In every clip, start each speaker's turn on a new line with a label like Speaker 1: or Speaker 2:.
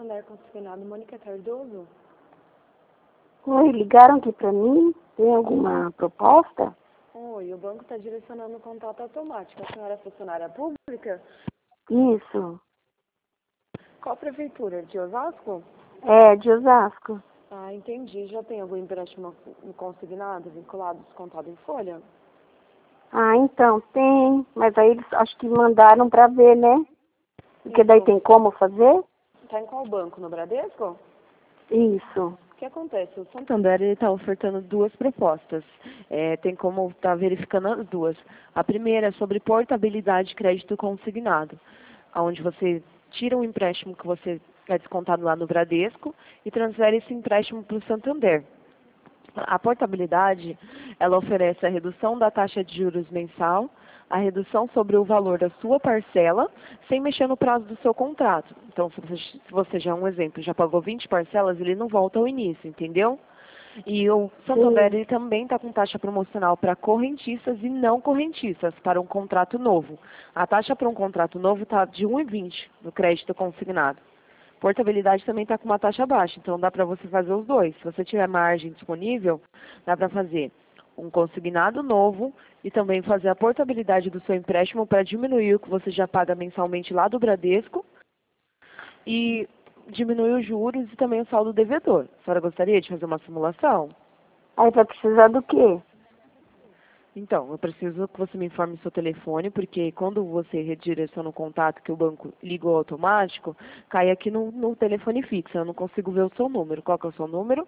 Speaker 1: Santander Consignado, Mônica Cardoso.
Speaker 2: Oi, ligaram aqui para mim? Tem alguma proposta?
Speaker 1: Oi, o banco está direcionando o contato automático. A senhora é funcionária pública?
Speaker 2: Isso.
Speaker 1: Qual prefeitura? De Osasco?
Speaker 2: É, de Osasco.
Speaker 1: Ah, entendi. Já tem algum empréstimo consignado, vinculado, descontado em folha?
Speaker 2: Ah, então, tem. Mas aí eles acho que mandaram para ver, né? Porque daí
Speaker 1: Isso.
Speaker 2: tem como fazer?
Speaker 1: Está em qual banco? No Bradesco?
Speaker 2: Isso.
Speaker 1: O que acontece? O Santander está ofertando duas propostas. Tem como estar verificando as duas. A primeira é sobre portabilidade de crédito consignado, onde você tira um empréstimo que você quer descontado lá no Bradesco e transfere esse empréstimo para o Santander. A portabilidade, ela oferece a redução da taxa de juros mensal, a redução sobre o valor da sua parcela, sem mexer no prazo do seu contrato. Então, se você já, um exemplo, já pagou 20 parcelas, ele não volta ao início, entendeu? E o Santander,
Speaker 2: Sim.
Speaker 1: ele também está com taxa promocional para correntistas e não correntistas, para um contrato novo. A taxa para um contrato novo está de 1,20 no crédito consignado. Portabilidade também está com uma taxa baixa, então dá para você fazer os dois. Se você tiver margem disponível, dá para fazer um consignado novo e também fazer a portabilidade do seu empréstimo para diminuir o que você já paga mensalmente lá do Bradesco e diminuir os juros e também o saldo devedor. A senhora gostaria de fazer uma simulação?
Speaker 2: Aí vai precisar do quê?
Speaker 1: Então, eu preciso que você me informe seu telefone, porque quando você redireciona o contato que o banco ligou automático, cai aqui no telefone fixo. Eu não consigo ver o seu número. Qual que é o seu número?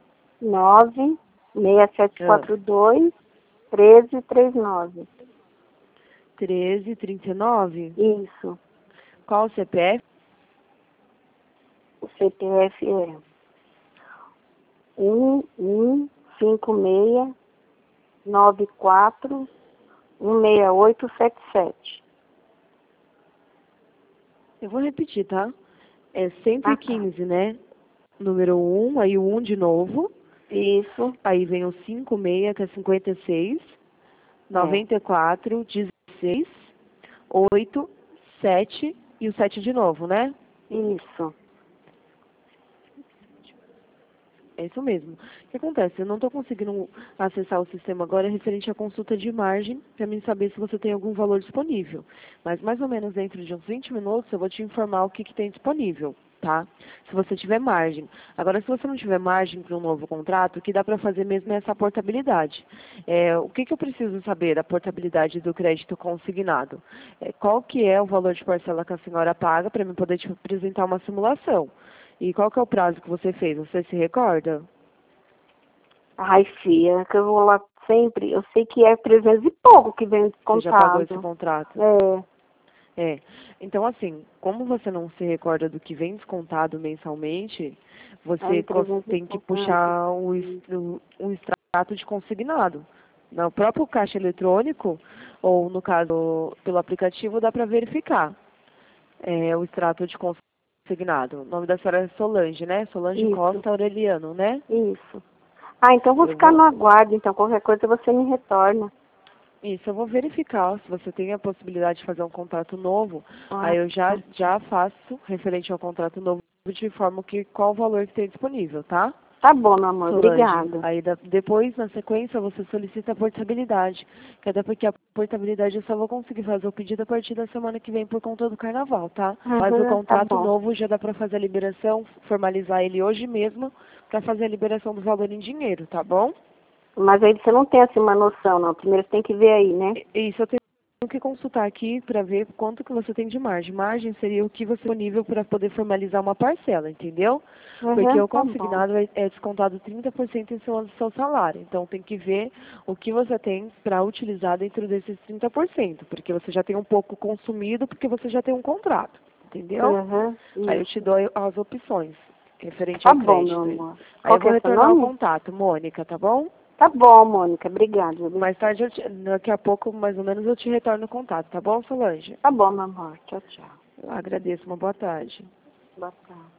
Speaker 2: 96742 1339.
Speaker 1: 1339.
Speaker 2: Isso.
Speaker 1: Qual o CPF?
Speaker 2: O CPF é 115694 16877.
Speaker 1: Eu vou repetir, tá? É
Speaker 2: Ah, tá.
Speaker 1: 115, né? Número 1, aí o 1 de novo.
Speaker 2: Isso.
Speaker 1: Aí vem o 56, que é 56.
Speaker 2: É.
Speaker 1: 94, 16, 8, 7 e o 7 de novo, né?
Speaker 2: Isso.
Speaker 1: É isso mesmo. O que acontece? Eu não estou conseguindo acessar o sistema agora referente à consulta de margem para mim saber se você tem algum valor disponível. Mas mais ou menos dentro de uns 20 minutos eu vou te informar o que tem disponível, tá? Se você tiver margem. Agora, se você não tiver margem para um novo contrato, o que dá para fazer mesmo é essa portabilidade. O que eu preciso saber da portabilidade do crédito consignado? Qual que é o valor de parcela que a senhora paga para mim poder te apresentar uma simulação? E qual que é o prazo que você fez? Você se recorda?
Speaker 2: Ai, filha, que eu vou lá sempre. Eu sei que é 300 e pouco que vem
Speaker 1: Você já pagou esse
Speaker 2: descontado.
Speaker 1: contrato?
Speaker 2: É.
Speaker 1: Então, assim, como você não se recorda do que vem descontado mensalmente,
Speaker 2: Aí
Speaker 1: você
Speaker 2: 300 e
Speaker 1: tem que
Speaker 2: pouco. Ah,
Speaker 1: puxar um extrato de consignado. No próprio caixa eletrônico, ou no caso, pelo aplicativo, dá para verificar o extrato de consignado. O nome da senhora é Solange, né? Solange
Speaker 2: isso,
Speaker 1: Costa Aureliano, né?
Speaker 2: isso. Ah, então vou
Speaker 1: Eu
Speaker 2: ficar no
Speaker 1: vou,
Speaker 2: aguardo, então qualquer coisa você me retorna.
Speaker 1: Isso, eu vou verificar se você tem a possibilidade de fazer um contrato novo.
Speaker 2: Ah,
Speaker 1: Aí eu
Speaker 2: tá.
Speaker 1: já faço referente ao contrato novo, te informo qual o valor que tem disponível, tá?
Speaker 2: Tá bom, meu amor,
Speaker 1: Solange,
Speaker 2: obrigada.
Speaker 1: aí depois, na sequência, você solicita a portabilidade. Que até porque a portabilidade eu só vou conseguir fazer o pedido a partir da semana que vem por conta do carnaval, tá? Mas o
Speaker 2: Uhum, tá
Speaker 1: contrato
Speaker 2: bom.
Speaker 1: novo já dá para fazer a liberação, formalizar ele hoje mesmo, para fazer a liberação do valor em dinheiro, tá bom?
Speaker 2: Mas aí você não tem assim uma noção, não. Primeiro você tem que ver aí, né?
Speaker 1: Isso, eu tenho que consultar aqui para ver quanto que você tem de margem. Margem seria o que você tem disponível para poder formalizar uma parcela, entendeu? Porque
Speaker 2: Uhum,
Speaker 1: o
Speaker 2: tá bom.
Speaker 1: consignado é descontado 30% em cima do seu salário. Então tem que ver o que você tem para utilizar dentro desses 30%, porque você já tem um pouco consumido, porque você já tem um contrato, entendeu?
Speaker 2: Uhum,
Speaker 1: Aí eu te
Speaker 2: isso.
Speaker 1: dou as opções referente
Speaker 2: Tá
Speaker 1: ao
Speaker 2: bom, meu
Speaker 1: crédito.
Speaker 2: amor.
Speaker 1: Aí
Speaker 2: Qual
Speaker 1: eu
Speaker 2: que
Speaker 1: vou
Speaker 2: é seu
Speaker 1: retornar o
Speaker 2: nome?
Speaker 1: contato, Mônica, tá bom?
Speaker 2: Tá bom, Mônica. Obrigada.
Speaker 1: Mais tarde, daqui a pouco, mais ou menos, eu te retorno o contato, tá bom, Solange?
Speaker 2: Tá bom, meu amor. Tchau, tchau.
Speaker 1: Eu agradeço, uma boa tarde.
Speaker 2: Boa tarde.